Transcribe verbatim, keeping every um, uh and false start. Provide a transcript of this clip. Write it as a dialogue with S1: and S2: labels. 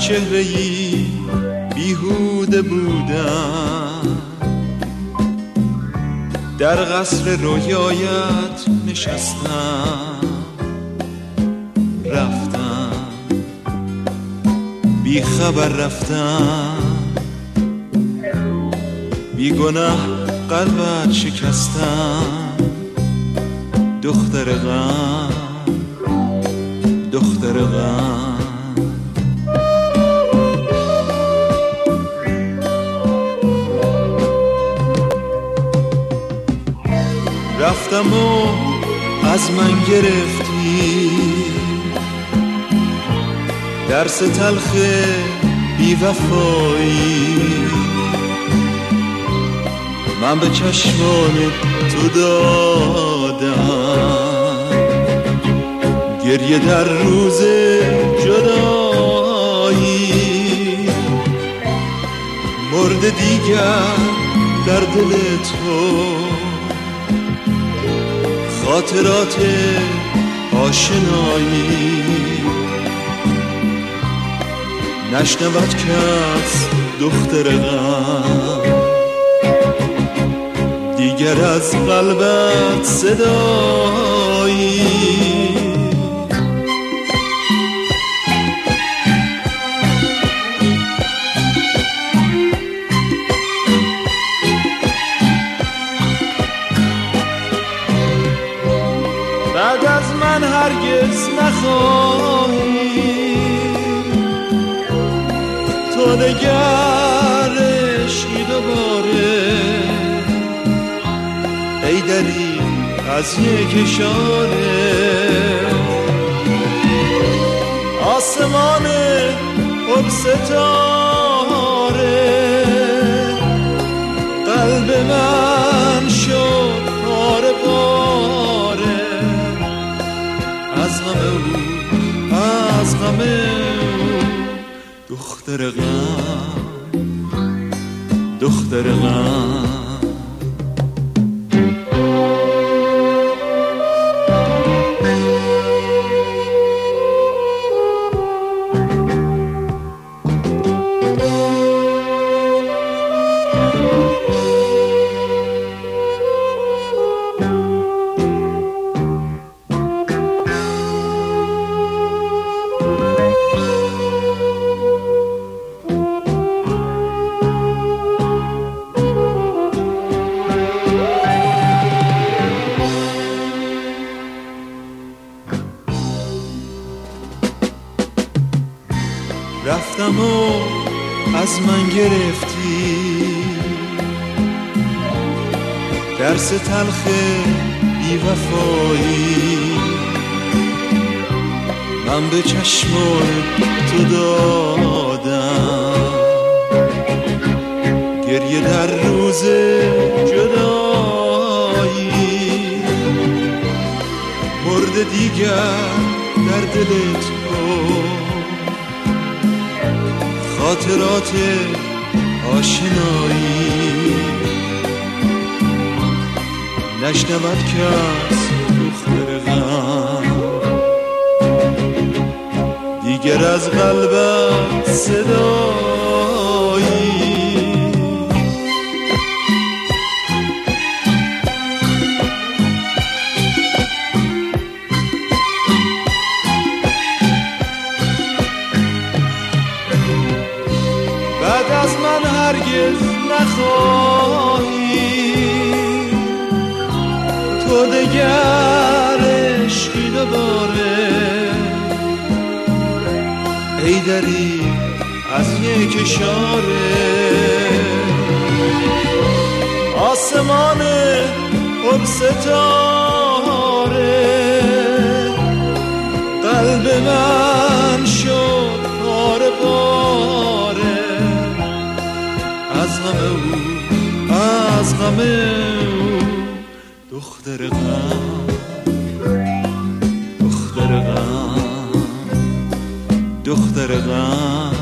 S1: چهره‌ای بیهوده بودم، در قصر رویایت نشستم، رفتم بی خبر رفتم، بی گناه قلبت شکستم، دختر غم دختر غم. رفتم و از من گرفتی درس تلخ بی وفایی، من به چشمان تو دادم گریه در روز جدایی، مرد دیگر در دل تو خاطرات آشنایی، نشنود کس دختر غم دیگر از قلبت صدایی. بعد از من هرگز نخواهی تو دگر عشقی دوباره، ای دری از یک اشاره آسمان پر ستاره، قلب من شد پاره پاره از غم او از غم او، دختر غم دختر غم. رفتم و از من گرفتی درس تلخ بی وفایی، من به چشمان تو دادم گریه در روز جدایی، مرد دیگر در دل تو خاطرات آشنایی، نشنود کس دختر غم دیگر از قلبت صدایی. بعد از من هرگز نخواهی تو دگر عشقی دوباره، ای دری از یک اشاره آسمان پر ستاره، قلب من شد پاره پاره از غم او از غم او، دختر غم دختر غم دختر غم.